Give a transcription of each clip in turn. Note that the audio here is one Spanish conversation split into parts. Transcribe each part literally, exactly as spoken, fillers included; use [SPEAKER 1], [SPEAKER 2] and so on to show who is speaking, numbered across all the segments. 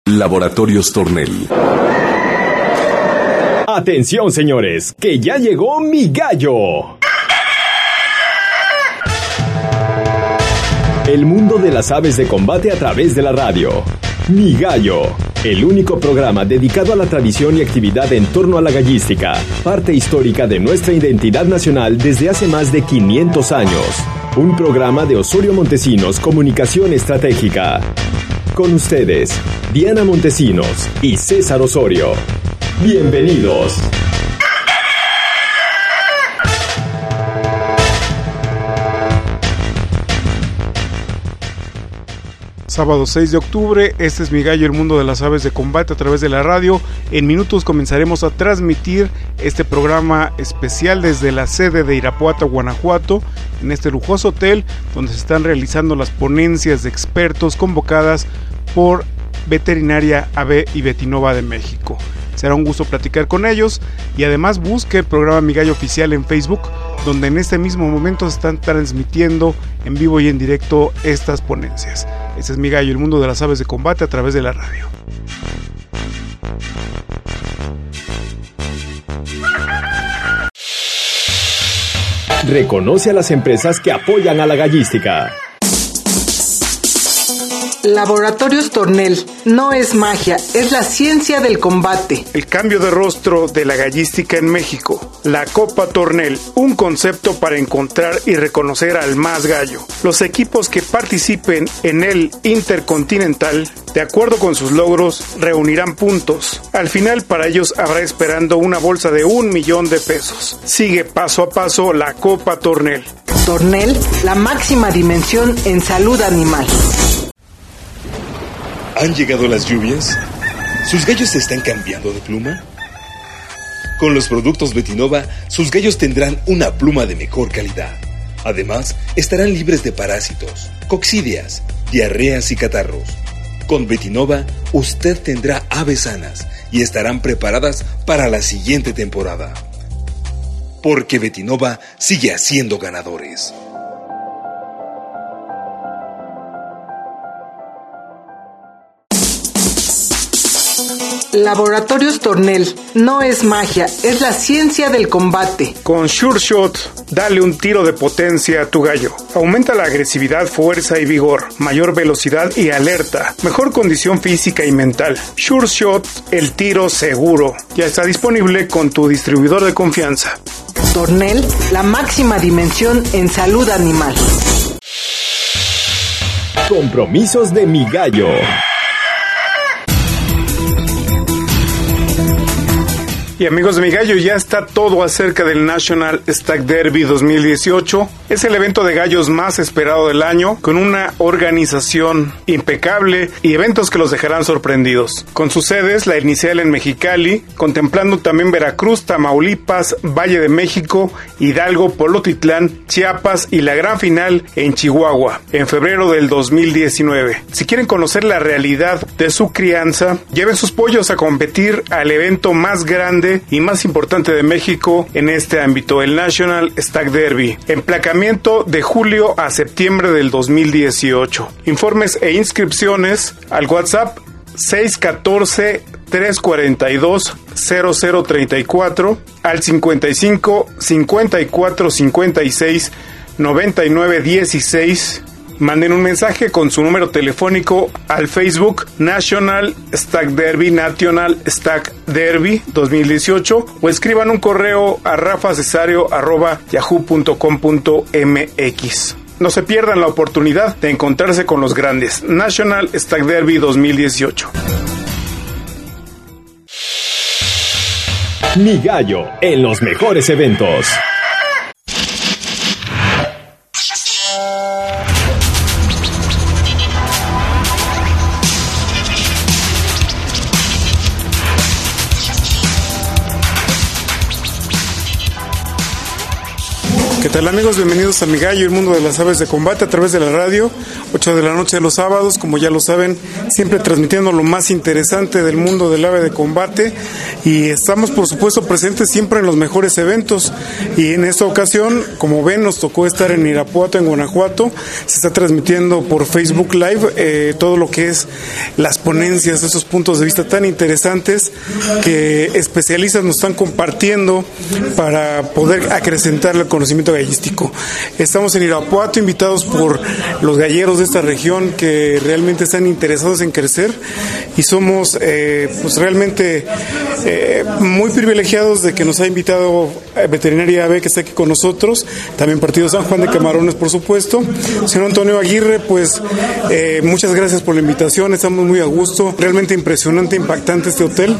[SPEAKER 1] Laboratorios Tornel.
[SPEAKER 2] Atención, señores, que ya llegó mi gallo. El mundo de las aves de combate a través de la radio. Mi Gallo, el único programa dedicado a la tradición y actividad en torno a la gallística, parte histórica de nuestra identidad nacional desde hace más de quinientos años. Un programa de Osorio Montesinos Comunicación Estratégica. Con ustedes, Diana Montesinos y César Osorio. Bienvenidos.
[SPEAKER 3] Sábado seis de octubre, este es Mi Gallo, el mundo de las aves de combate a través de la radio. En minutos comenzaremos a transmitir este programa especial desde la sede de Irapuato, Guanajuato, en este lujoso hotel donde se están realizando las ponencias de expertos convocadas por Veterinaria A B y Vetinova de México. Será un gusto platicar con ellos y además busque el programa Mi Gallo Oficial en Facebook, donde en este mismo momento se están transmitiendo en vivo y en directo estas ponencias. Este es Mi Gallo, el mundo de las aves de combate a través de la radio.
[SPEAKER 2] Reconoce a las empresas que apoyan a la gallística.
[SPEAKER 4] Laboratorios Tornel, no es magia, es la ciencia del combate.
[SPEAKER 3] El cambio de rostro de la gallística en México. La Copa Tornel, un concepto para encontrar y reconocer al más gallo. Los equipos que participen en el Intercontinental, de acuerdo con sus logros, reunirán puntos. Al final para ellos habrá esperando una bolsa de un millón de pesos. Sigue paso a paso la Copa Tornel.
[SPEAKER 4] Tornel, la máxima dimensión en salud animal.
[SPEAKER 5] ¿Han llegado las lluvias? ¿Sus gallos se están cambiando de pluma? Con los productos Vetinova, sus gallos tendrán una pluma de mejor calidad. Además, estarán libres de parásitos, coccidias, diarreas y catarros. Con Vetinova, usted tendrá aves sanas y estarán preparadas para la siguiente temporada. Porque Vetinova sigue haciendo ganadores.
[SPEAKER 4] Laboratorios Tornel, no es magia, es la ciencia del combate.
[SPEAKER 3] Con Sure Shot, dale un tiro de potencia a tu gallo. Aumenta la agresividad, fuerza y vigor, mayor velocidad y alerta, mejor condición física y mental. Sure Shot, el tiro seguro. Ya está disponible con tu distribuidor de confianza.
[SPEAKER 4] Tornel, la máxima dimensión en salud animal.
[SPEAKER 2] Compromisos de Mi Gallo.
[SPEAKER 3] Y amigos de Mi Gallo, ya está todo acerca del National Stag Derby dos mil dieciocho. Es el evento de gallos más esperado del año, con una organización impecable y eventos que los dejarán sorprendidos. Con sus sedes, la inicial en Mexicali, contemplando también Veracruz, Tamaulipas, Valle de México, Hidalgo, Polotitlán, Chiapas y la gran final en Chihuahua, en febrero del dos mil diecinueve. Si quieren conocer la realidad de su crianza, lleven sus pollos a competir al evento más grande y más importante de México en este ámbito, el National Stag Derby. Emplacamiento de julio a septiembre del dos mil dieciocho. Informes e inscripciones al WhatsApp seis uno cuatro, tres cuatro dos, cero cero tres cuatro, al cincuenta y cinco, cincuenta y cuatro, cincuenta y seis, noventa y nueve, dieciséis. Manden un mensaje con su número telefónico al Facebook National Stag Derby, National Stag Derby dos mil dieciocho, o escriban un correo a rafacesario arroba yahoo punto com punto mx. No se pierdan la oportunidad de encontrarse con los grandes. National Stag Derby dos mil dieciocho.
[SPEAKER 2] Mi Gallo, en los mejores eventos.
[SPEAKER 3] ¿Qué tal, amigos? Bienvenidos a Mi Gallo, el mundo de las aves de combate a través de la radio, ocho de la noche de los sábados, como ya lo saben, siempre transmitiendo lo más interesante del mundo del ave de combate, y estamos por supuesto presentes siempre en los mejores eventos, y en esta ocasión, como ven, nos tocó estar en Irapuato, en Guanajuato. Se está transmitiendo por Facebook Live eh, todo lo que es las ponencias, esos puntos de vista tan interesantes que especialistas nos están compartiendo para poder acrecentar el conocimiento gallístico. Estamos en Irapuato, invitados por los galleros de esta región que realmente están interesados en crecer, y somos eh, pues realmente eh, muy privilegiados de que nos ha invitado Veterinaria A B, que está aquí con nosotros, también Partido San Juan de Camarones, por supuesto. Señor Antonio Aguirre, pues eh, muchas gracias por la invitación, estamos muy a gusto, realmente impresionante, impactante este hotel.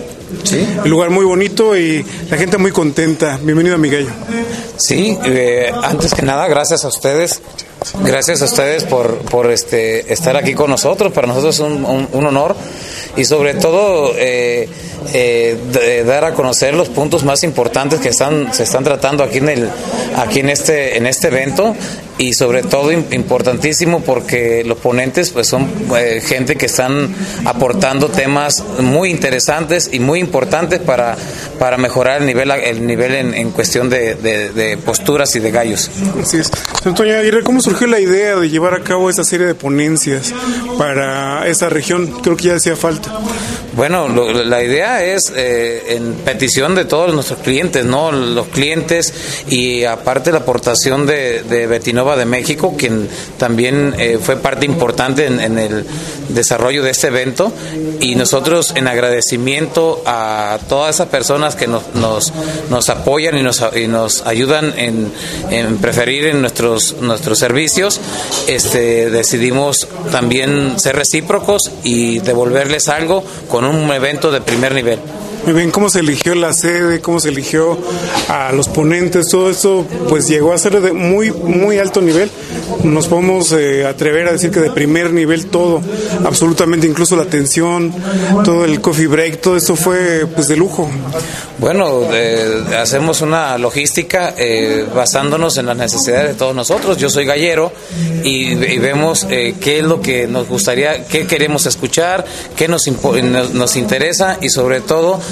[SPEAKER 3] Sí. El lugar muy bonito y la gente muy contenta. Bienvenido a Mi Gallo.
[SPEAKER 6] Sí, eh, antes que nada, gracias a ustedes. Gracias a ustedes por, por este, estar aquí con nosotros. Para nosotros es un, un, un honor, y sobre todo eh, eh, de, dar a conocer los puntos más importantes que están se están tratando aquí en el aquí en este en este evento, y sobre todo importantísimo porque los ponentes pues son eh, gente que están aportando temas muy interesantes y muy importantes para para mejorar el nivel el nivel en, en cuestión de, de, de posturas y de gallos.
[SPEAKER 3] Así es. Antonio Aguirre, ¿cómo surgió la idea de llevar a cabo esta serie de ponencias para esa región? Creo que ya hacía falta.
[SPEAKER 6] Bueno, lo, la idea es eh, en petición de todos nuestros clientes, ¿no? Los clientes, y aparte la aportación de, de Betinova de México, quien también eh, fue parte importante en, en el desarrollo de este evento, y nosotros en agradecimiento a todas esas personas que nos nos, nos apoyan y nos y nos ayudan en, en preferir en nuestros nuestros servicios, este decidimos también ser recíprocos y devolverles algo con un evento de primer nivel.
[SPEAKER 3] Muy bien, ¿cómo se eligió la sede? ¿Cómo se eligió a los ponentes? Todo esto pues llegó a ser de muy muy alto nivel. Nos podemos eh, atrever a decir que de primer nivel todo, absolutamente, incluso la atención, todo el coffee break, todo esto fue pues de lujo.
[SPEAKER 6] Bueno, eh, hacemos una logística eh, basándonos en las necesidades de todos nosotros. Yo soy gallero y, y vemos eh, qué es lo que nos gustaría, qué queremos escuchar, qué nos, impo- nos, nos interesa, y sobre todo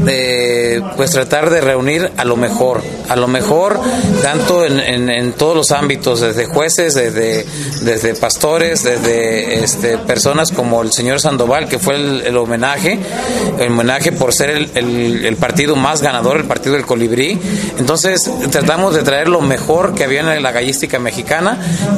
[SPEAKER 6] eh, pues tratar de reunir a lo mejor, a lo mejor tanto en, en, en todos los ámbitos, desde jueces, desde, desde pastores, desde este, personas como el señor Sandoval, que fue el, el homenaje, el homenaje por ser el, el, el partido más ganador, el partido del Colibrí. Entonces tratamos de traer lo mejor que había en la gallística mexicana,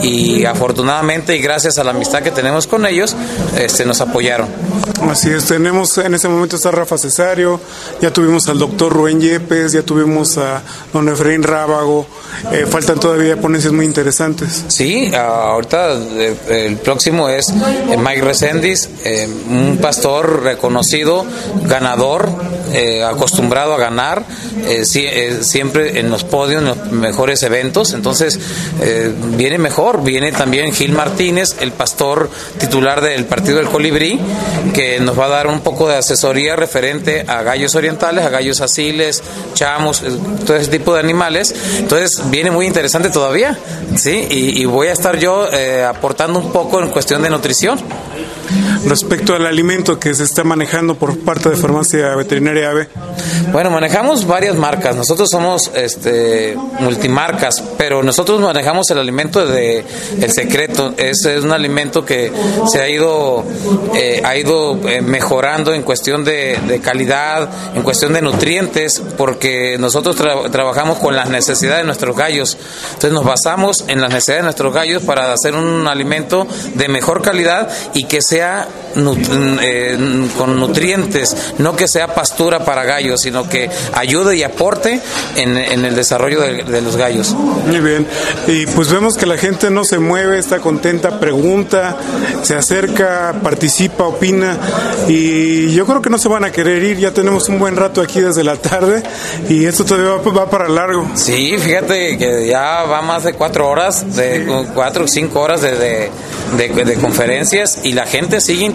[SPEAKER 6] y afortunadamente y gracias a la amistad que tenemos con ellos, este, nos apoyaron.
[SPEAKER 3] Así es, tenemos en este momento está Rafa Cesario, ya tuvimos al doctor Rubén Yepes, ya tuvimos a don Efraín Rábago, eh, faltan todavía ponencias muy interesantes.
[SPEAKER 6] Sí, ahorita eh, el próximo es Mike Reséndiz, eh, un pastor reconocido, ganador, eh, acostumbrado a ganar, eh, si, eh, siempre en los podios, en los mejores eventos. Entonces eh, viene mejor, viene también Gil Martínez, el pastor titular del Partido del Colibrí, que nos va a dar un poco de asesoría referente a gallos orientales, a gallos asiles, chamos, todo ese tipo de animales. Entonces viene muy interesante todavía, ¿sí? Y, y voy a estar yo eh, aportando un poco en cuestión de nutrición.
[SPEAKER 3] Respecto al alimento que se está manejando por parte de Farmacia Veterinaria A B.
[SPEAKER 6] Bueno, manejamos varias marcas. Nosotros somos este multimarcas, pero nosotros manejamos el alimento de El Secreto. Es, es un alimento que se ha ido eh, ha ido eh, mejorando en cuestión de, de calidad, en cuestión de nutrientes, porque nosotros tra- trabajamos con las necesidades de nuestros gallos. Entonces nos basamos en las necesidades de nuestros gallos para hacer un alimento de mejor calidad y que sea nut- eh, con nutrientes, no que sea pastura para gallos, sino que ayude y aporte en, en el desarrollo de, de los gallos.
[SPEAKER 3] Muy bien, y pues vemos que la gente no se mueve, está contenta, pregunta, se acerca, participa, opina, y yo creo que no se van a querer ir. Ya tenemos un buen rato aquí desde la tarde y esto todavía va, va para largo.
[SPEAKER 6] Sí, fíjate que ya va más de cuatro horas, de sí. cuatro o cinco horas de, de, de, de conferencias, y la gente sigue interesada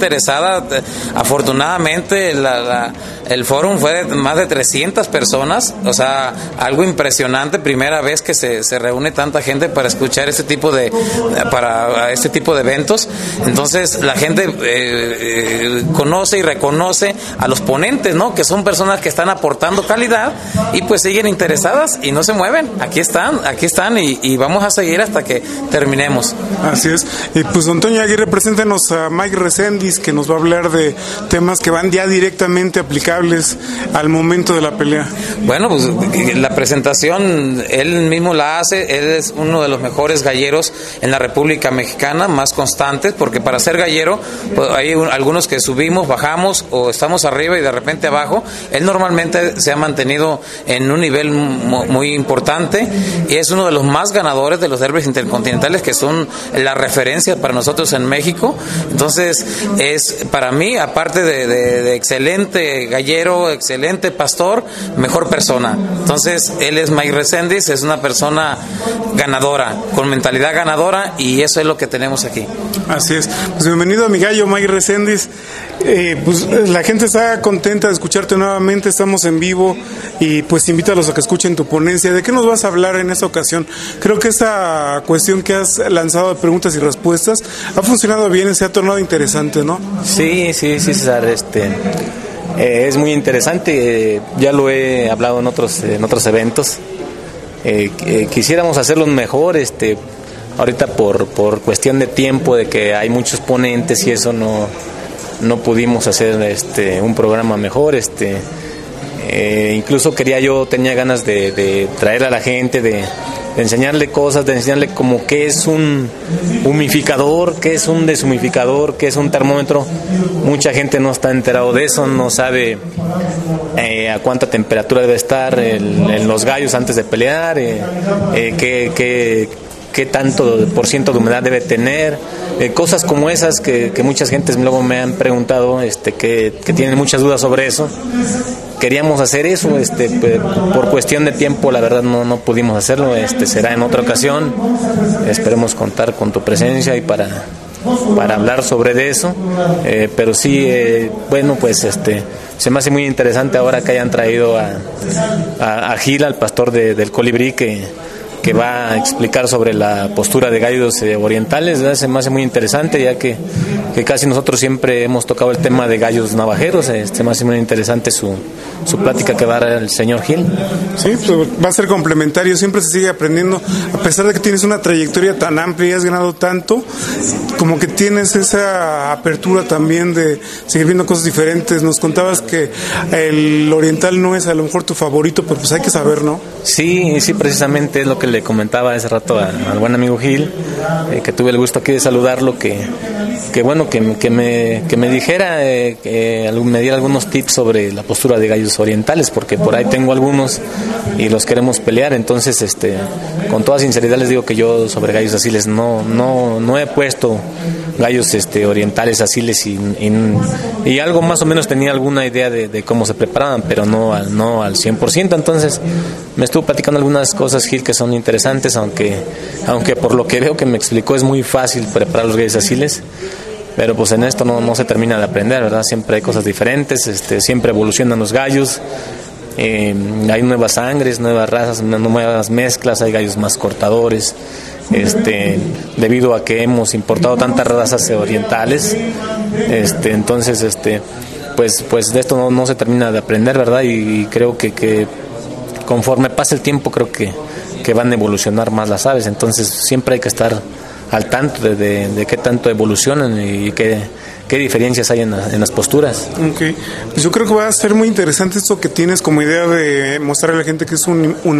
[SPEAKER 6] interesada. Afortunadamente la, la, el fórum fue de más de trescientas personas, o sea, algo impresionante, primera vez que se, se reúne tanta gente para escuchar este tipo de para este tipo de eventos. Entonces la gente eh, eh, conoce y reconoce a los ponentes, ¿no? Que son personas que están aportando calidad y pues siguen interesadas y no se mueven. Aquí están, aquí están y, y vamos a seguir hasta que terminemos.
[SPEAKER 3] Así es. Y pues don Toño Aguirre, preséntenos a Mike Reséndiz, que nos va a hablar de temas que van ya directamente aplicables al momento de la pelea.
[SPEAKER 6] Bueno, pues la presentación él mismo la hace. Él es uno de los mejores galleros en la República Mexicana, más constantes, porque para ser gallero pues, hay un, algunos que subimos, bajamos o estamos arriba y de repente abajo. Él normalmente se ha mantenido en un nivel muy, muy importante y es uno de los más ganadores de los derbis intercontinentales, que son la referencia para nosotros en México. Entonces es para mí, aparte de, de, de excelente gallero, excelente pastor, mejor persona. Entonces él es Mike Reséndiz, es una persona ganadora, con mentalidad ganadora, y eso es lo que tenemos aquí.
[SPEAKER 3] Así es. Pues bienvenido a mi gallo, Mike Reséndiz. Eh, pues la gente está contenta de escucharte nuevamente, estamos en vivo y pues invítalos a que escuchen tu ponencia. ¿De qué nos vas a hablar en esta ocasión? Creo que esta cuestión que has lanzado de preguntas y respuestas ha funcionado bien y se ha tornado interesante, ¿no?
[SPEAKER 7] Sí, sí, sí, César, este, eh, es muy interesante, eh, ya lo he hablado en otros, en otros eventos. Eh, eh, quisiéramos hacerlo mejor, este, ahorita por, por cuestión de tiempo, de que hay muchos ponentes y eso no, no pudimos hacer este, un programa mejor, este, eh, incluso quería yo, tenía ganas de, de traer a la gente, de, de enseñarle cosas, de enseñarle como qué es un humidificador, qué es un deshumidificador, qué es un termómetro. Mucha gente no está enterado de eso, no sabe eh, a cuánta temperatura debe estar el, en los gallos antes de pelear, eh, eh, qué, qué, qué tanto por ciento de humedad debe tener, eh, cosas como esas que, que muchas gentes luego me han preguntado, este, que, que tienen muchas dudas sobre eso. Queríamos hacer eso, este, por cuestión de tiempo la verdad no, no pudimos hacerlo, este, será en otra ocasión. Esperemos contar con tu presencia y para, para hablar sobre eso, eh, pero sí, eh, bueno, pues este, se me hace muy interesante ahora que hayan traído a, a, a Gil, al pastor de, del Colibrí, que, que va a explicar sobre la postura de gallos eh, orientales, ¿verdad? Se me hace muy interesante, ya que, que casi nosotros siempre hemos tocado el tema de gallos navajeros. eh, se me hace muy interesante su, su plática que va a dar el señor Gil.
[SPEAKER 3] Sí, pues va a ser complementario, siempre se sigue aprendiendo, a pesar de que tienes una trayectoria tan amplia y has ganado tanto, como que tienes esa apertura también de seguir viendo cosas diferentes. Nos contabas que el oriental no es a lo mejor tu favorito, pero pues hay que saber, ¿no?
[SPEAKER 7] Sí, sí, precisamente es lo que le comentaba hace rato a, al buen amigo Gil, eh, que tuve el gusto aquí de saludarlo, que, que bueno, que, que, me, que me dijera, eh, que me diera algunos tips sobre la postura de gallos orientales, porque por ahí tengo algunos y los queremos pelear. Entonces, este, con toda sinceridad les digo que yo sobre gallos asiles no, no, no he puesto gallos este, orientales asiles y, y, y algo más o menos tenía alguna idea de, de cómo se preparaban, pero no al, no al cien por ciento. Entonces me estuvo platicando algunas cosas, Gil, que son interesantes, aunque, aunque por lo que veo que me explicó es muy fácil preparar los gallos asiles. Pero pues en esto no, no se termina de aprender, ¿verdad? Siempre hay cosas diferentes, este, siempre evolucionan los gallos, eh, hay nuevas sangres, nuevas razas, nuevas mezclas, hay gallos más cortadores, este, debido a que hemos importado tantas razas orientales, este, entonces, este, pues, pues de esto no, no se termina de aprender, ¿verdad? Y, y creo que, que conforme pasa el tiempo creo que, que van a evolucionar más las aves, entonces siempre hay que estar al tanto de, de, de qué tanto evolucionan y qué, qué diferencias hay en, la, en las posturas.
[SPEAKER 3] Okay. Pues yo creo que va a ser muy interesante esto que tienes como idea de mostrarle a la gente que es un, un,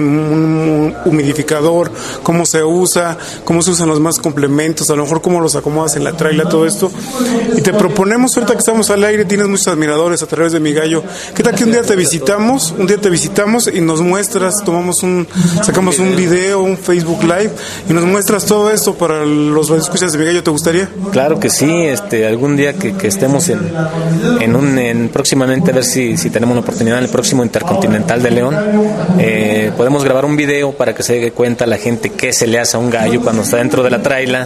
[SPEAKER 3] un humidificador, cómo se usa, cómo se usan los más complementos, a lo mejor cómo los acomodas en la traila, todo esto. Y te proponemos, ahorita que estamos al aire, tienes muchos admiradores a través de Mi Gallo. ¿Qué tal que un día te visitamos, un día te visitamos y nos muestras, tomamos un, sacamos un video, un Facebook Live y nos muestras todo esto para los escuchas de Mi Gallo? ¿Te gustaría?
[SPEAKER 7] Claro que sí, este, algún día que, que estemos en, en un en próximamente a ver si, si tenemos la oportunidad en el próximo Intercontinental de León. Eh, podemos grabar un video para que se dé cuenta la gente qué se le hace a un gallo cuando está dentro de la traila,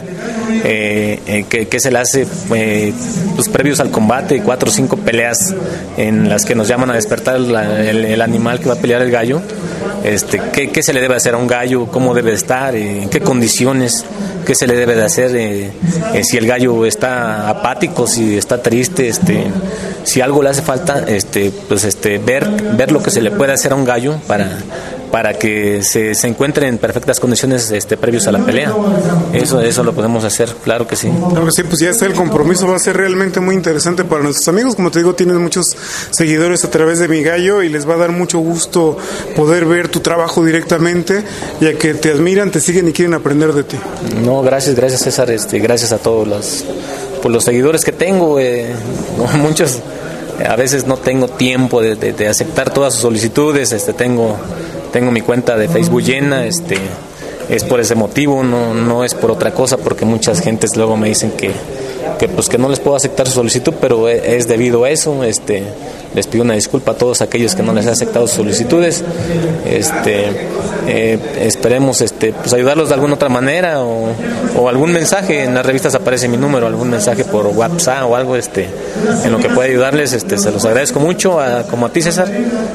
[SPEAKER 7] eh, eh, qué, qué se le hace eh, pues, previos al combate, cuatro o cinco peleas en las que nos llaman a despertar la, el, el animal que va a pelear el gallo. Este, ¿qué, qué se le debe hacer a un gallo, cómo debe estar, eh, en qué condiciones, qué se le debe de hacer, eh, eh, si el gallo está apático, si está triste, este, si algo le hace falta, este, pues este, ver, ver lo que se le puede hacer a un gallo para, para que se, se encuentre en perfectas condiciones este, previos a la pelea. Eso, eso lo podemos hacer, claro que sí.
[SPEAKER 3] Claro que sí, pues ya está el compromiso, va a ser realmente muy interesante para nuestros amigos. Como te digo, tienes muchos seguidores a través de Mi Gallo y les va a dar mucho gusto poder ver tu trabajo directamente, ya que te admiran, te siguen y quieren aprender de ti.
[SPEAKER 7] No, gracias, gracias César, este, gracias a todos los, por los seguidores que tengo, eh, muchos, a veces no tengo tiempo de, de, de aceptar todas sus solicitudes, este, tengo, tengo mi cuenta de Facebook llena, este, es por ese motivo, no, no es por otra cosa, porque muchas gentes luego me dicen que, que pues que no les puedo aceptar su solicitud, pero es debido a eso. Este, les pido una disculpa a todos aquellos que no les he aceptado sus solicitudes. Este, eh, esperemos este, pues ayudarlos de alguna otra manera, o, o algún mensaje, en las revistas aparece mi número, algún mensaje por WhatsApp o algo, este, en lo que pueda ayudarles, este, se los agradezco mucho, a, como a ti César,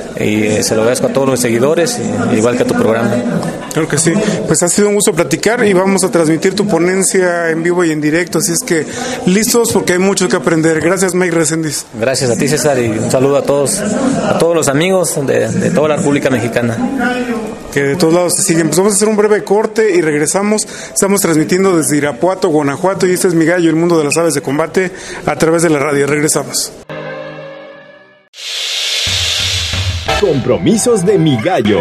[SPEAKER 7] y eh, se lo agradezco a todos los seguidores, y, igual que a tu programa.
[SPEAKER 3] Claro que sí, pues ha sido un gusto platicar y vamos a transmitir tu ponencia en vivo y en directo, así es que listos porque hay mucho que aprender. Gracias, Mike Reséndiz.
[SPEAKER 7] Gracias a ti César, y un saludo a todos, a todos los amigos de, de toda la República Mexicana.
[SPEAKER 3] Que de todos lados se siguen. Pues vamos a hacer un breve corte y regresamos. Estamos transmitiendo desde Irapuato, Guanajuato, y este es Mi Gallo, el mundo de las aves de combate, a través de la radio. Regresamos.
[SPEAKER 2] Compromisos de Mi Gallo.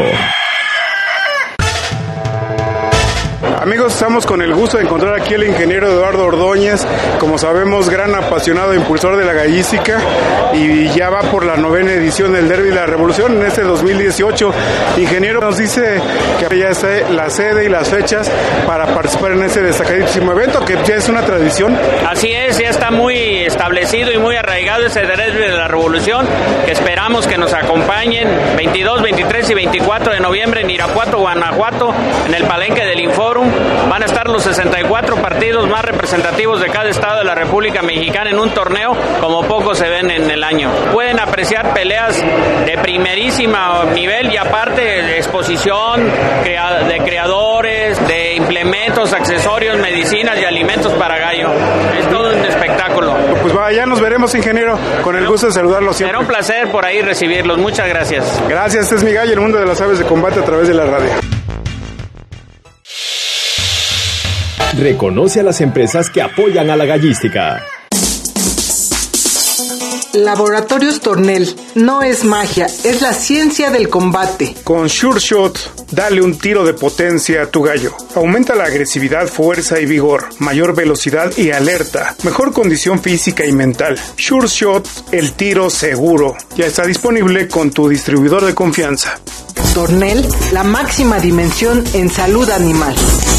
[SPEAKER 3] Amigos, estamos con el gusto de encontrar aquí al ingeniero Eduardo Ordóñez, como sabemos, gran apasionado e impulsor de la gallística, y ya va por la novena edición del Derby de la Revolución en este dos mil dieciocho. Ingeniero, nos dice que ya está la sede y las fechas para participar en este destacadísimo evento, que ya es una tradición.
[SPEAKER 8] Así es, ya está muy establecido y muy arraigado ese Derby de la Revolución, que esperamos que nos acompañen veintidós, veintitrés y veinticuatro de noviembre en Irapuato, Guanajuato, en el Palenque del Inforum. Van a estar los sesenta y cuatro partidos más representativos de cada estado de la República Mexicana en un torneo como pocos se ven en el año. Pueden apreciar peleas de primerísimo nivel y aparte exposición de creadores, de implementos, accesorios, medicinas y alimentos para gallo. Es todo un espectáculo.
[SPEAKER 3] Pues vaya, nos veremos, ingeniero. Con el gusto de saludarlos siempre.
[SPEAKER 8] Será un placer por ahí recibirlos. Muchas gracias.
[SPEAKER 3] Gracias, este es Mi Gallo, el mundo de las aves de combate a través de la radio.
[SPEAKER 2] Reconoce a las empresas que apoyan a la gallística.
[SPEAKER 4] Laboratorios Tornel. No es magia, es la ciencia del combate.
[SPEAKER 3] Con Sure Shot, dale un tiro de potencia a tu gallo. Aumenta la agresividad, fuerza y vigor, mayor velocidad y alerta, mejor condición física y mental. Sure Shot, el tiro seguro. Ya está disponible con tu distribuidor de confianza.
[SPEAKER 4] Tornel, la máxima dimensión en salud animal.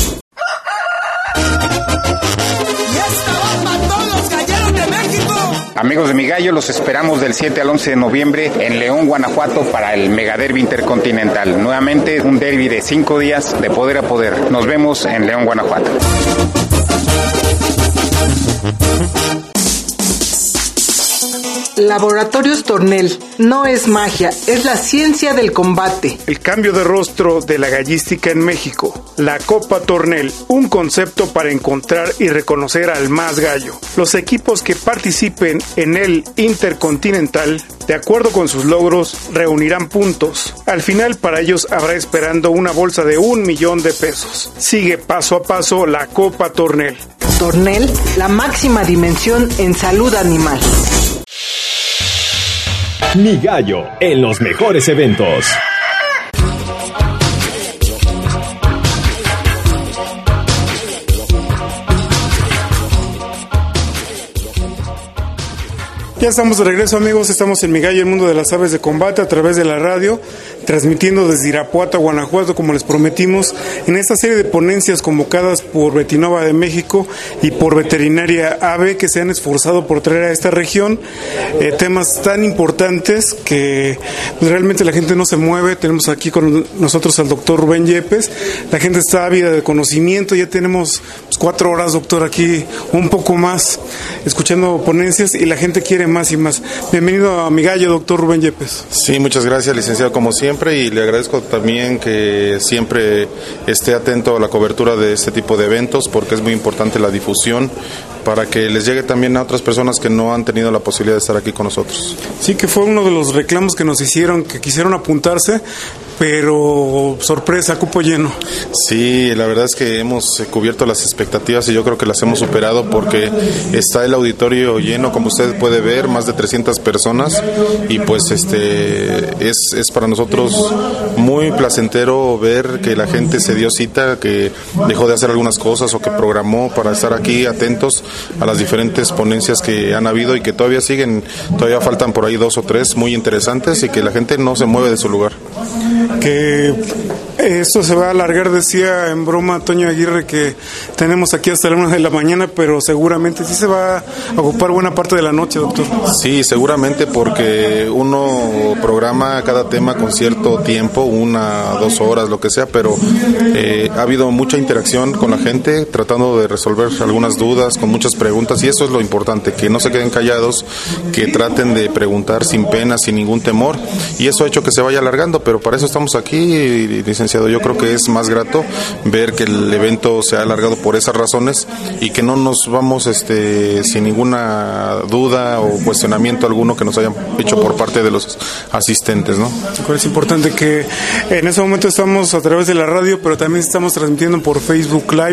[SPEAKER 9] Amigos de Mi Gallo, los esperamos del siete al once de noviembre en León, Guanajuato, para el Mega Derby Intercontinental. Nuevamente un derby de cinco días de poder a poder. Nos vemos en León, Guanajuato.
[SPEAKER 4] Laboratorios Tornel. No es magia, es la ciencia del combate.
[SPEAKER 3] El cambio de rostro de la gallística en México. La Copa Tornel, un concepto para encontrar y reconocer al más gallo. Los equipos que participen en el Intercontinental, de acuerdo con sus logros, reunirán puntos. Al final, para ellos habrá esperando una bolsa de un millón de pesos. Sigue paso a paso la Copa Tornel.
[SPEAKER 4] Tornel, la máxima dimensión en salud animal.
[SPEAKER 2] Mi Gallo, en los mejores eventos.
[SPEAKER 3] Ya estamos de regreso, amigos, estamos en Mi Gallo, el mundo de las aves de combate, a través de la radio, transmitiendo desde Irapuato, Guanajuato, como les prometimos, en esta serie de ponencias convocadas por Betinova de México y por Veterinaria Ave, que se han esforzado por traer a esta región eh, temas tan importantes que pues, realmente la gente no se mueve. Tenemos aquí con nosotros al doctor Rubén Yepes, la gente está ávida de conocimiento, ya tenemos pues, cuatro horas, doctor, aquí, un poco más, escuchando ponencias, y la gente quiere más y más. Bienvenido a Mi Gallo, doctor Rubén Yepes.
[SPEAKER 10] Sí, muchas gracias, licenciado, como siempre, y le agradezco también que siempre esté atento a la cobertura de este tipo de eventos, porque es muy importante la difusión para que les llegue también a otras personas que no han tenido la posibilidad de estar aquí con nosotros.
[SPEAKER 3] Sí, que fue uno de los reclamos que nos hicieron, que quisieron apuntarse, pero sorpresa, cupo lleno.
[SPEAKER 10] Sí, la verdad es que hemos cubierto las expectativas y yo creo que las hemos superado, porque está el auditorio lleno, como usted puede ver, más de trescientas personas, y pues este es, es para nosotros muy placentero ver que la gente se dio cita, que dejó de hacer algunas cosas o que programó para estar aquí atentos a las diferentes ponencias que han habido y que todavía siguen, todavía faltan por ahí dos o tres muy interesantes, y que la gente no se mueve de su lugar.
[SPEAKER 3] Que esto se va a alargar, decía en broma Toño Aguirre, que tenemos aquí hasta la una de la mañana, pero seguramente sí se va a ocupar buena parte de la noche, doctor.
[SPEAKER 10] Sí, seguramente, porque uno programa cada tema con cierto tiempo, una, dos horas, lo que sea, pero eh, ha habido mucha interacción con la gente, tratando de resolver algunas dudas, con muchas preguntas, y eso es lo importante, que no se queden callados, que traten de preguntar sin pena, sin ningún temor, y eso ha hecho que se vaya alargando, pero para eso estamos aquí, licenciado. Yo creo que es más grato ver que el evento se ha alargado por esas razones, y que no nos vamos este sin ninguna duda o cuestionamiento alguno que nos hayan hecho por parte de los asistentes, ¿no?
[SPEAKER 3] Es importante que en ese momento estamos a través de la radio, pero también estamos transmitiendo por Facebook Live,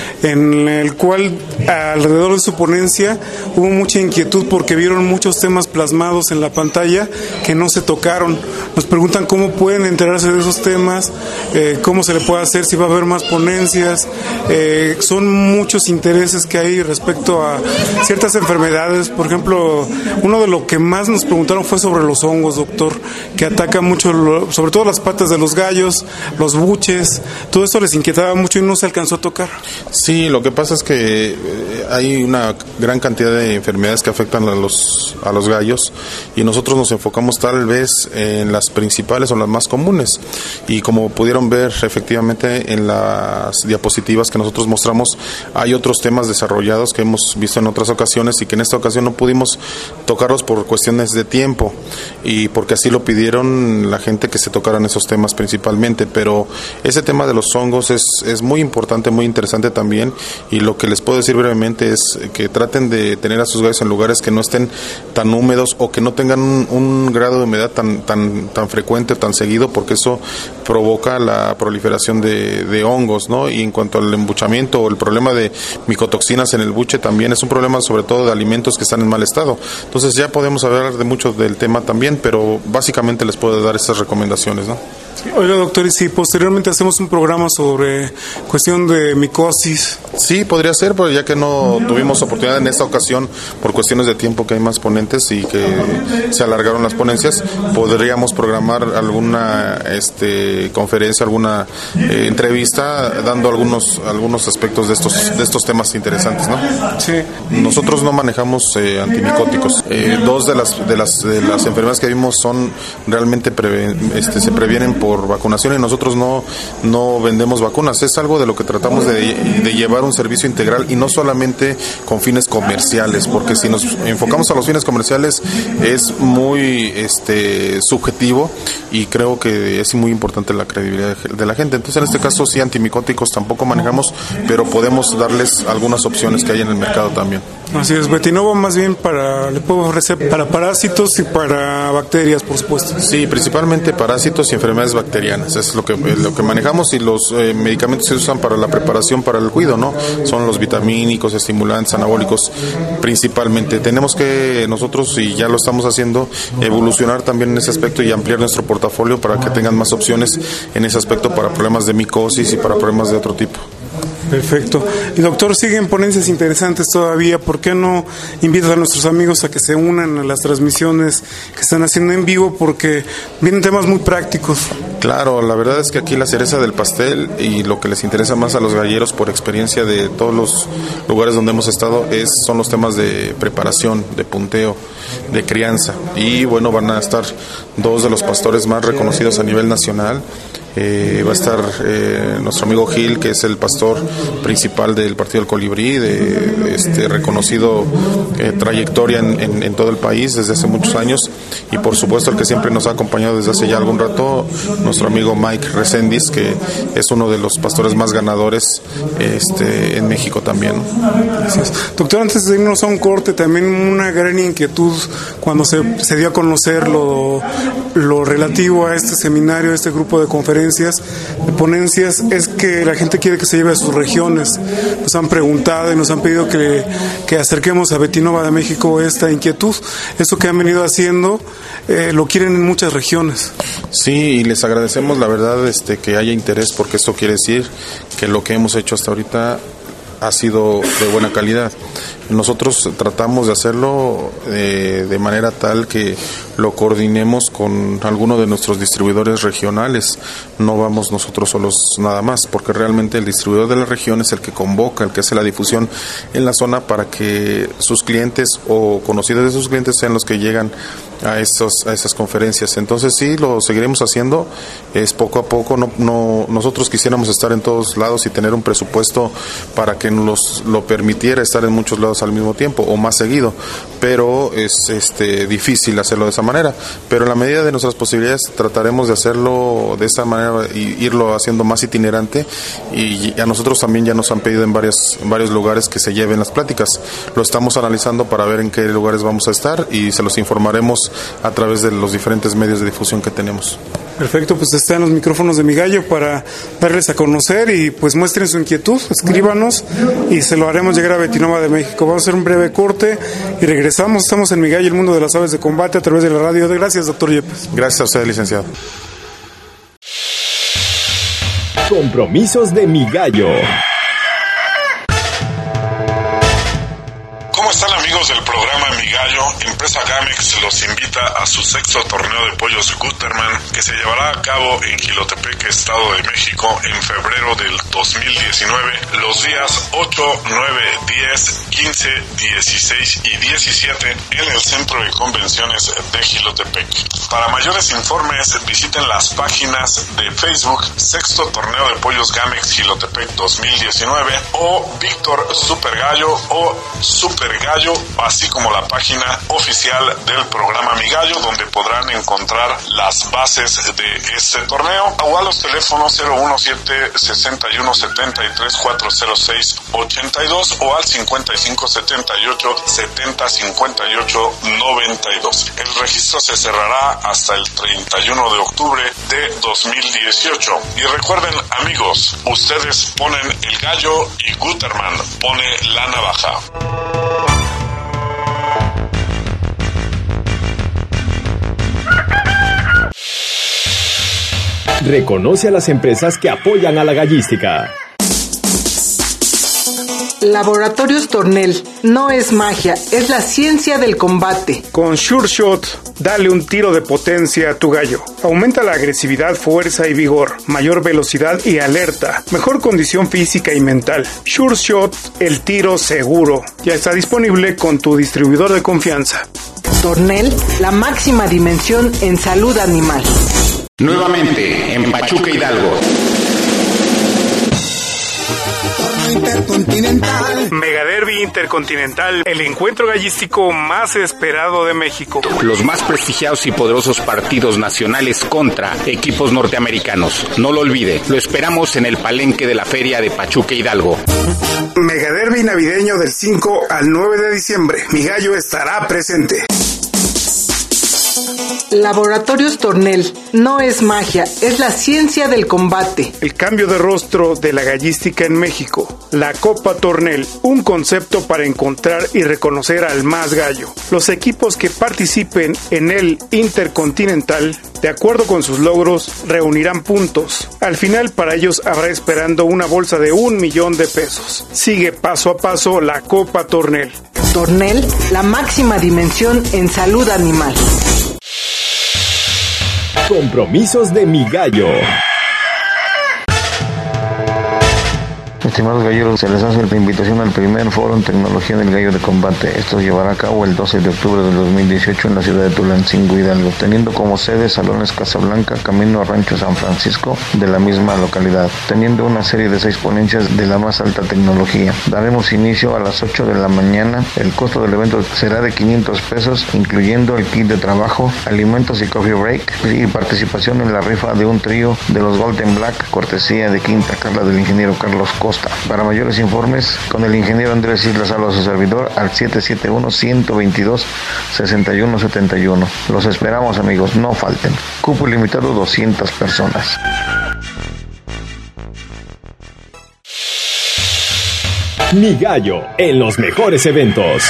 [SPEAKER 3] en el cual alrededor de su ponencia hubo mucha inquietud porque vieron muchos temas plasmados en la pantalla que no se tocaron. Nos preguntan cómo pueden enterarse de esos temas, eh, cómo se le puede hacer, si va a haber más ponencias. Eh, son muchos intereses que hay respecto a ciertas enfermedades. Por ejemplo, uno de lo que más nos preguntaron fue sobre los hongos, doctor, que ataca mucho, lo, sobre todo las patas de los gallos, los buches. Todo esto les inquietaba mucho y no se alcanzó a tocar.
[SPEAKER 10] Sí, lo que pasa es que hay una gran cantidad de enfermedades que afectan a los, a los gallos, y nosotros nos enfocamos tal vez en las principales o las más comunes, y como pudieron ver efectivamente en las diapositivas que nosotros mostramos, hay otros temas desarrollados que hemos visto en otras ocasiones y que en esta ocasión no pudimos tocarlos por cuestiones de tiempo, y porque así lo pidieron la gente, que se tocaran esos temas principalmente. Pero ese tema de los hongos es, es muy importante, muy interesante también, y lo que les puedo decir brevemente es que traten de tener a sus gallos en lugares que no estén tan húmedos o que no tengan un, un grado de humedad tan, tan, tan frecuente o tan seguido, porque eso provoca la proliferación de, de hongos, ¿no? Y en cuanto al embuchamiento o el problema de micotoxinas en el buche, también es un problema sobre todo de alimentos que están en mal estado. Entonces ya podemos hablar de mucho del tema también, pero básicamente les puedo dar estas recomendaciones, ¿no?
[SPEAKER 3] Oiga, doctor, y si posteriormente hacemos un programa sobre cuestión de micosis.
[SPEAKER 10] Sí, podría ser, pero ya que no tuvimos oportunidad en esta ocasión por cuestiones de tiempo, que hay más ponentes y que se alargaron las ponencias, podríamos programar alguna este conferencia, alguna eh, entrevista, dando algunos algunos aspectos de estos de estos temas interesantes, ¿no?
[SPEAKER 3] Sí.
[SPEAKER 10] Nosotros no manejamos eh, antimicóticos. Eh, dos de las de las de las enfermedades que vimos son realmente preve, este, se previenen por vacunación, y nosotros no no vendemos vacunas. Es algo de lo que tratamos de, de llevar un servicio integral, y no solamente con fines comerciales, porque si nos enfocamos a los fines comerciales es muy este subjetivo, y creo que es muy importante la credibilidad de la gente. Entonces, en este caso sí, antimicóticos tampoco manejamos, pero podemos darles algunas opciones que hay en el mercado también.
[SPEAKER 3] Así es, Betinova más bien para, le puedo ofrecer para parásitos y para bacterias, por supuesto.
[SPEAKER 10] Sí, principalmente parásitos y enfermedades bacterianas, es lo que lo que manejamos, y los eh, medicamentos se usan para la preparación para el cuido, ¿no? Son los vitamínicos, estimulantes, anabólicos, principalmente. Tenemos que nosotros, y ya lo estamos haciendo, evolucionar también en ese aspecto y ampliar nuestro portafolio para que tengan más opciones en ese aspecto para problemas de micosis y para problemas de otro tipo.
[SPEAKER 3] Perfecto. Y doctor, siguen ponencias interesantes todavía. ¿Por qué no invitas a nuestros amigos a que se unan a las transmisiones que están haciendo en vivo? Porque vienen temas muy prácticos.
[SPEAKER 10] Claro, la verdad es que aquí la cereza del pastel y lo que les interesa más a los galleros por experiencia de todos los lugares donde hemos estado es son los temas de preparación, de punteo, de crianza. Y bueno, van a estar dos de los pastores más reconocidos a nivel nacional. Eh, va a estar eh, nuestro amigo Gil, que es el pastor principal del Partido del Colibrí, de este reconocido eh, trayectoria en, en, en todo el país desde hace muchos años, y por supuesto el que siempre nos ha acompañado desde hace ya algún rato, nuestro amigo Mike Reséndiz, que es uno de los pastores más ganadores este, en México también, ¿no?
[SPEAKER 3] Gracias. Doctor, antes de irnos a un corte, también una gran inquietud cuando se, se dio a conocer lo, lo relativo a este seminario, a este grupo de conferencias, de ponencias, es que la gente quiere que se lleve a sus regiones. Nos han preguntado y nos han pedido que, que acerquemos a Betinova de México esta inquietud. Eso que han venido haciendo eh, lo quieren en muchas regiones.
[SPEAKER 10] Sí, y les agradecemos la verdad este que haya interés, porque esto quiere decir que lo que hemos hecho hasta ahorita ha sido de buena calidad. Nosotros tratamos de hacerlo eh, de manera tal que lo coordinemos con alguno de nuestros distribuidores regionales. No vamos nosotros solos nada más, porque realmente el distribuidor de la región es el que convoca, el que hace la difusión en la zona para que sus clientes o conocidos de sus clientes sean los que llegan a esos, a esas conferencias. Entonces sí, lo seguiremos haciendo, es poco a poco. No, no, nosotros quisiéramos estar en todos lados y tener un presupuesto para que nos lo permitiera estar en muchos lados al mismo tiempo o más seguido, pero es este difícil hacerlo de esa manera. Pero en la medida de nuestras posibilidades trataremos de hacerlo de esa manera y irlo haciendo más itinerante, y a nosotros también ya nos han pedido en varios, en varios lugares que se lleven las pláticas. Lo estamos analizando para ver en qué lugares vamos a estar y se los informaremos a través de los diferentes medios de difusión que tenemos.
[SPEAKER 3] Perfecto, pues están los micrófonos de Mi Gallo para darles a conocer y pues muestren su inquietud, escríbanos y se lo haremos llegar a Betinova de México. Vamos a hacer un breve corte y regresamos. Estamos en Mi Gallo, el mundo de las aves de combate, a través de la radio. Gracias, doctor Yepes.
[SPEAKER 10] Gracias a usted, licenciado.
[SPEAKER 2] Compromisos de Mi Gallo.
[SPEAKER 11] ¿Cómo están, amigos del programa Mi Gallo? Empresa Gamex los invita a su sexto torneo de pollos Guterman, que se llevará a cabo en Jilotepec, Estado de México, en febrero del dos mil diecinueve, los días ocho, nueve, diez, quince, dieciséis y diecisiete en el Centro de Convenciones de Jilotepec. Para mayores informes, visiten las páginas de Facebook Sexto Torneo de Pollos Gamex Jilotepec dos mil diecinueve o Víctor Super Gallo o Super Gallo, así como la página oficial del programa Mi Gallo, donde podrán encontrar las bases de este torneo, o a los teléfonos cero uno siete, sesenta y uno, setenta y tres, cuatrocientos seis, ochenta y dos o al cincuenta y cinco, setenta y ocho, setenta, cincuenta y ocho, noventa y dos. El registro se cerrará hasta el treinta y uno de octubre de dos mil dieciocho. Y recuerden, amigos, ustedes ponen el gallo y Guterman pone la navaja.
[SPEAKER 2] Reconoce a las empresas que apoyan a la gallística.
[SPEAKER 4] Laboratorios Tornel, no es magia, es la ciencia del combate.
[SPEAKER 3] Con Sure Shot, dale un tiro de potencia a tu gallo. Aumenta la agresividad, fuerza y vigor, mayor velocidad y alerta, mejor condición física y mental. Sure Shot, el tiro seguro. Ya está disponible con tu distribuidor de confianza.
[SPEAKER 4] Tornel, la máxima dimensión en salud animal.
[SPEAKER 9] Nuevamente, en Pachuca, Hidalgo.
[SPEAKER 3] Intercontinental. Megaderby Intercontinental, el encuentro gallístico más esperado de México.
[SPEAKER 9] Los más prestigiados y poderosos partidos nacionales contra equipos norteamericanos. No lo olvide, lo esperamos en el palenque de la Feria de Pachuca, Hidalgo.
[SPEAKER 3] Megaderby navideño del cinco al nueve de diciembre. Mi Gallo estará presente.
[SPEAKER 4] Laboratorios Tornel, no es magia, es la ciencia del combate.
[SPEAKER 3] El cambio de rostro de la gallística en México. La Copa Tornel, un concepto para encontrar y reconocer al más gallo. Los equipos que participen en el Intercontinental De acuerdo con sus logros, reunirán puntos. Al final, para ellos habrá esperando una bolsa de un millón de pesos. Sigue paso a paso la Copa Tornel.
[SPEAKER 4] Tornel, la máxima dimensión en salud animal.
[SPEAKER 2] Compromisos de Mi Gallo.
[SPEAKER 12] Estimados galleros, se les hace la invitación al primer foro en tecnología del gallo de combate. Esto se llevará a cabo el doce de octubre del dos mil dieciocho en la ciudad de Tulancingo, Hidalgo, teniendo como sede Salones Casablanca, camino a Rancho San Francisco de la misma localidad, teniendo una serie de seis ponencias de la más alta tecnología. Daremos inicio a las ocho de la mañana. El costo del evento será de quinientos pesos, incluyendo el kit de trabajo, alimentos y coffee break, y participación en la rifa de un trío de los Golden Black, cortesía de Quinta Carla del ingeniero Carlos Costa. Para mayores informes, con el ingeniero Andrés Islas Salva, su servidor, al siete siete uno, uno dos dos, seis uno siete uno. Los esperamos, amigos, no falten. Cupo limitado doscientas personas.
[SPEAKER 2] Mi Gallo, en los mejores eventos.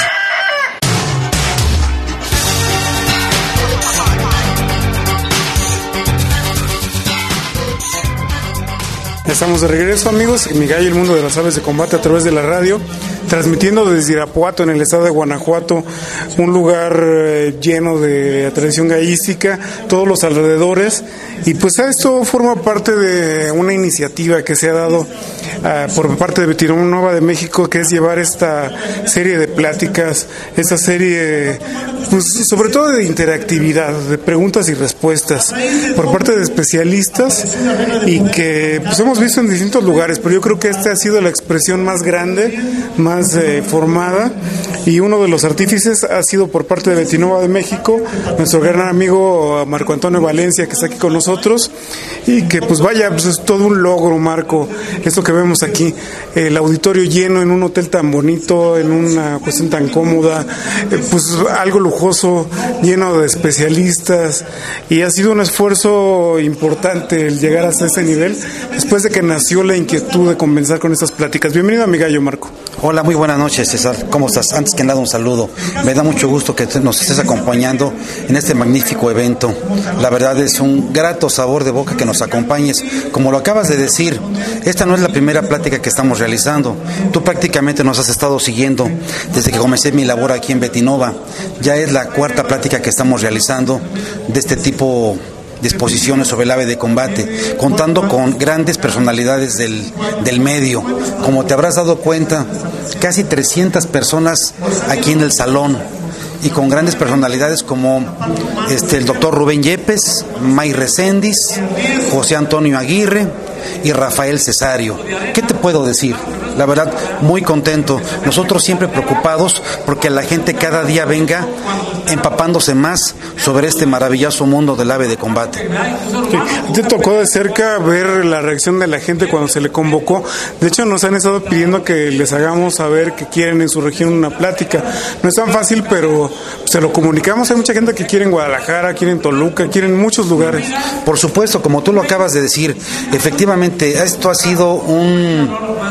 [SPEAKER 3] Estamos de regreso, amigos, en Mi Gallo, el mundo de las aves de combate a través de la radio, transmitiendo desde Irapuato, en el estado de Guanajuato, un lugar eh, lleno de tradición gallística, todos los alrededores, y pues esto forma parte de una iniciativa que se ha dado uh, por parte de Betinova de México, que es llevar esta serie de pláticas, esta serie, pues sobre todo de interactividad, de preguntas y respuestas, por parte de especialistas, y que pues hemos visto en distintos lugares, pero yo creo que esta ha sido la expresión más grande, más eh, formada, y uno de los artífices ha sido por parte de Betinova de México, nuestro gran amigo Marco Antonio Valencia, que está aquí con nosotros, y que pues vaya, pues es todo un logro, Marco, esto que vemos aquí, el auditorio lleno en un hotel tan bonito, en una cuestión tan cómoda, eh, pues algo lujoso, lleno de especialistas, y ha sido un esfuerzo importante el llegar hasta este nivel, después de que nació la inquietud de comenzar con estas pláticas. Bienvenido a Mi Gallo, Marco.
[SPEAKER 13] Hola, muy buenas noches, César. ¿Cómo estás? Antes que nada, un saludo. Me da mucho gusto que nos estés acompañando en este magnífico evento. La verdad es un grato sabor de boca que nos acompañes. Como lo acabas de decir, esta no es la primera plática que estamos realizando. Tú prácticamente nos has estado siguiendo desde que comencé mi labor aquí en Betinova. Ya es la cuarta plática que estamos realizando de este tipo de exposiciones sobre el ave de combate, contando con grandes personalidades del, del medio. Como te habrás dado cuenta, casi trescientas personas aquí en el salón, y con grandes personalidades como este, el doctor Rubén Yepes, May Reséndiz, José Antonio Aguirre y Rafael Cesario. ¿Qué te puedo decir? La verdad, muy contento. Nosotros siempre preocupados porque la gente cada día venga empapándose más sobre este maravilloso mundo del ave de combate.
[SPEAKER 3] Sí. Te tocó de cerca ver la reacción de la gente cuando se le convocó. De hecho, nos han estado pidiendo que les hagamos saber que quieren en su región una plática. No es tan fácil, pero se lo comunicamos. Hay mucha gente que quiere en Guadalajara, quiere en Toluca, quiere en muchos lugares.
[SPEAKER 13] Por supuesto, como tú lo acabas de decir, efectivamente, esto ha sido un...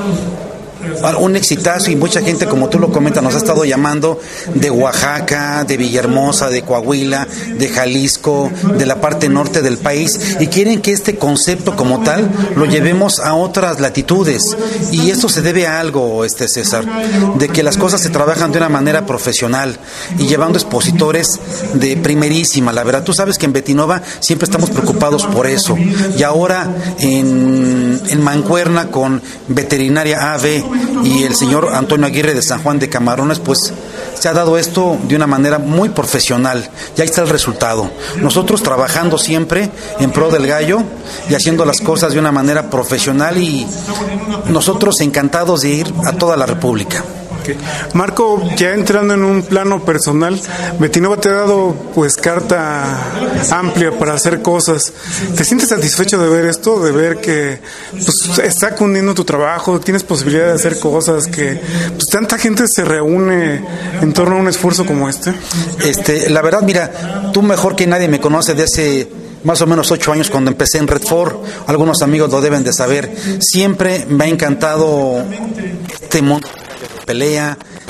[SPEAKER 13] un exitazo, y mucha gente, como tú lo comentas, nos ha estado llamando de Oaxaca, de Villahermosa, de Coahuila, de Jalisco, de la parte norte del país, y quieren que este concepto como tal lo llevemos a otras latitudes, y esto se debe a algo, este César, de que las cosas se trabajan de una manera profesional y llevando expositores de primerísima. La verdad, tú sabes que en Betinova siempre estamos preocupados por eso, y ahora en, en mancuerna con Veterinaria A V y el señor Antonio Aguirre de San Juan de Camarones, pues se ha dado esto de una manera muy profesional. Ya está el resultado. Nosotros trabajando siempre en pro del gallo y haciendo las cosas de una manera profesional, y nosotros encantados de ir a toda la República.
[SPEAKER 3] Okay. Marco, ya entrando en un plano personal, Betinova te ha dado pues carta amplia para hacer cosas. ¿Te sientes satisfecho de ver esto? De ver que pues está cundiendo tu trabajo, tienes posibilidad de hacer cosas, que pues tanta gente se reúne en torno a un esfuerzo como este.
[SPEAKER 13] Este, la verdad, mira, tú mejor que nadie me conoces de hace más o menos ocho años cuando empecé en Red Four. Algunos amigos lo deben de saber. Siempre me ha encantado este mundo de pelea,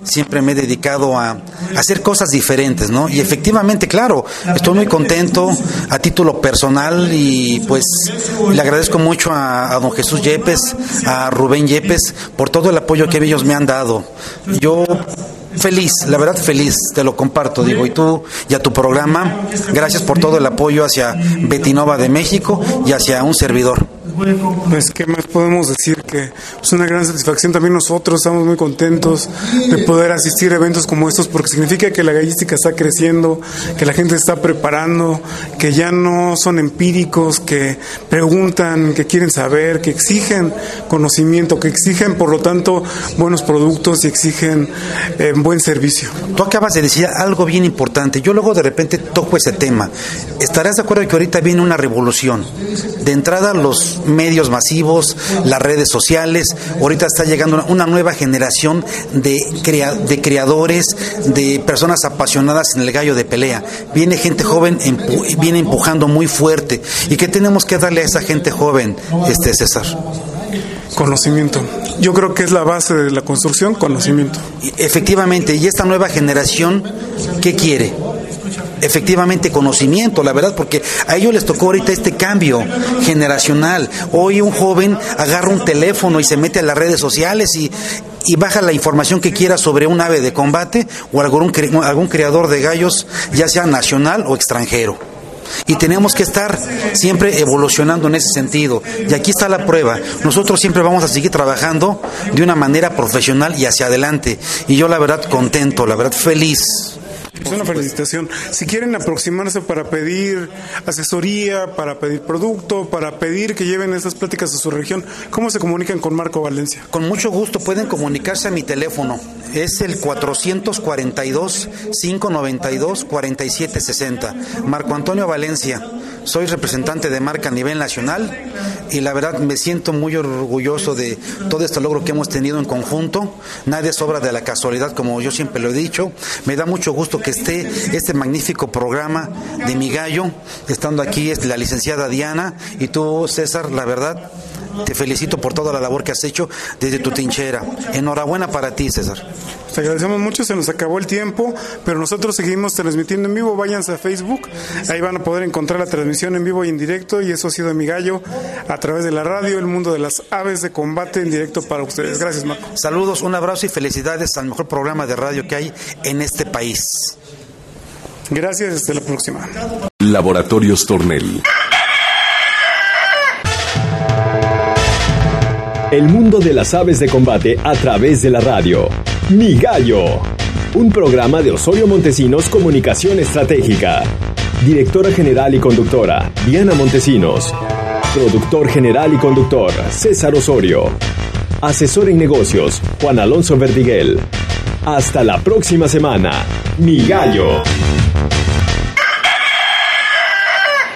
[SPEAKER 13] siempre me he dedicado a, a hacer cosas diferentes, ¿no? Y efectivamente, claro, estoy muy contento a título personal y pues le agradezco mucho a, a don Jesús Yepes, a Rubén Yepes, por todo el apoyo que ellos me han dado. Yo feliz, la verdad feliz, te lo comparto, digo, y tú y a tu programa, gracias por todo el apoyo hacia Betinova de México y hacia un servidor.
[SPEAKER 3] Pues, ¿qué más podemos decir? Que es una gran satisfacción. También nosotros estamos muy contentos de poder asistir a eventos como estos, porque significa que la gallística está creciendo, que la gente se está preparando, que ya no son empíricos, que preguntan, que quieren saber, que exigen conocimiento, que exigen, por lo tanto, buenos productos y exigen eh, buen servicio.
[SPEAKER 13] Tú acabas de decir algo bien importante. Yo luego de repente toco ese tema. ¿Estarás de acuerdo que ahorita viene una revolución? De entrada, los medios masivos, las redes sociales, ahorita está llegando una, una nueva generación de, crea, de creadores, de personas apasionadas en el gallo de pelea. Viene gente joven, empu, viene empujando muy fuerte. ¿Y qué tenemos que darle a esa gente joven, este César?
[SPEAKER 3] Conocimiento. Yo creo que es la base de la construcción, conocimiento.
[SPEAKER 13] Efectivamente, y esta nueva generación, ¿qué quiere? Efectivamente, conocimiento, la verdad, porque a ellos les tocó ahorita este cambio generacional. Hoy un joven agarra un teléfono y se mete a las redes sociales y, y baja la información que quiera sobre un ave de combate o algún, algún criador de gallos, ya sea nacional o extranjero. Y tenemos que estar siempre evolucionando en ese sentido. Y aquí está la prueba. Nosotros siempre vamos a seguir trabajando de una manera profesional y hacia adelante. Y yo la verdad contento, la verdad feliz.
[SPEAKER 3] Es una felicitación. Si quieren aproximarse para pedir asesoría, para pedir producto, para pedir que lleven esas pláticas a su región, ¿cómo se comunican con Marco Valencia?
[SPEAKER 13] Con mucho gusto pueden comunicarse a mi teléfono. Es el cuatrocientos cuarenta y dos, quinientos noventa y dos, cuarenta y siete sesenta. Marco Antonio Valencia. Soy representante de marca a nivel nacional y la verdad me siento muy orgulloso de todo este logro que hemos tenido en conjunto. Nadie es obra de la casualidad, como yo siempre lo he dicho. Me da mucho gusto que esté este magnífico programa de Mi Gallo, estando aquí es la licenciada Diana y tú, César, la verdad te felicito por toda la labor que has hecho desde tu trinchera. Enhorabuena para ti, César.
[SPEAKER 3] Te agradecemos mucho, se nos acabó el tiempo, pero nosotros seguimos transmitiendo en vivo. Váyanse a Facebook, ahí van a poder encontrar la transmisión en vivo y en directo, y eso ha sido Mi Gallo a través de la radio, el mundo de las aves de combate en directo para ustedes. Gracias, Marco.
[SPEAKER 13] Saludos, un abrazo y felicidades al mejor programa de radio que hay en este país.
[SPEAKER 3] Gracias, hasta la próxima.
[SPEAKER 1] Laboratorios Tornel.
[SPEAKER 2] El mundo de las aves de combate a través de la radio. Mi Gallo. Un programa de Osorio Montesinos Comunicación Estratégica. Directora general y conductora, Diana Montesinos. Productor general y conductor, César Osorio. Asesor en negocios, Juan Alonso Verdiguel. Hasta la próxima semana. Mi Gallo.